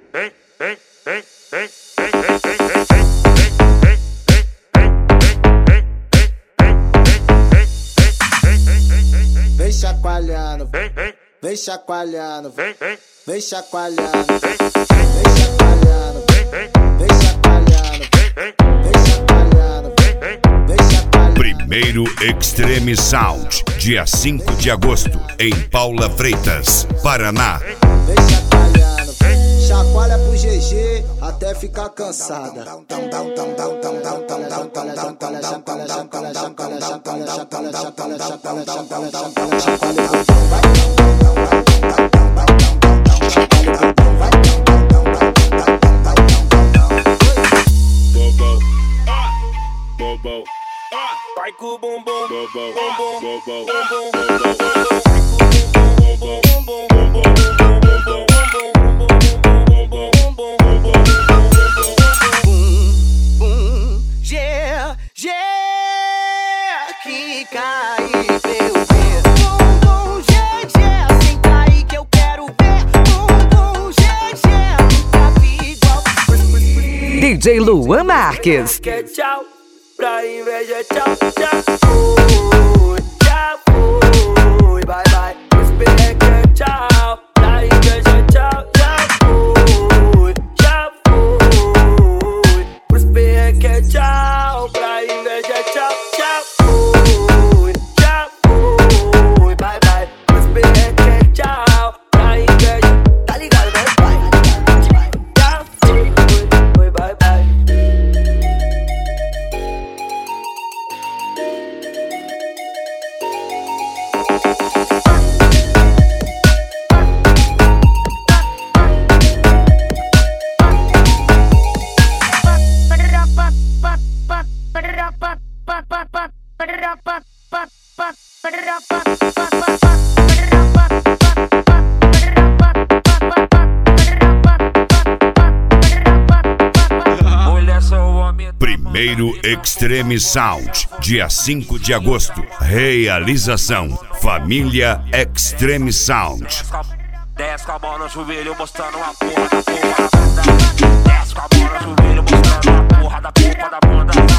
Vem chacoalhando, vem chacoalhando, vem chacoalhando, vem chacoalhando, vem chacoalhando, vem chacoalhando, vem chacoalhando. Primeiro Extreme Sound, dia 5 de agosto, em Paula Freitas, Paraná. Vem chacoalhando, chacoalha pro GG até ficar cansada. Vai com o bumbum, bumbum, bumbum, bumbum, yeah, yeah, que cai meu ver. Bumbum, yeah, sem cair que eu quero ver. Bumbum, yeah, nunca vi igual. DJ Luan Marques. que tchau, pra inveja tchau, tchau. Já fui, bye bye. Os pereca tchau, pra inveja tchau, já fui, já fui. Os pereca tchau, pra inveja tchau, já fui, bye bye. Os pereca tchau, pra inveja, tá ligado, né, pai? Já fui, bye bye. Primeiro Extreme Sound, dia 5 de agosto. Realização: Família Extreme Sound. Desce com a mão no joelho mostrando a porra da porra da bunda. Desce com a mão no joelho mostrando a porra da bunda.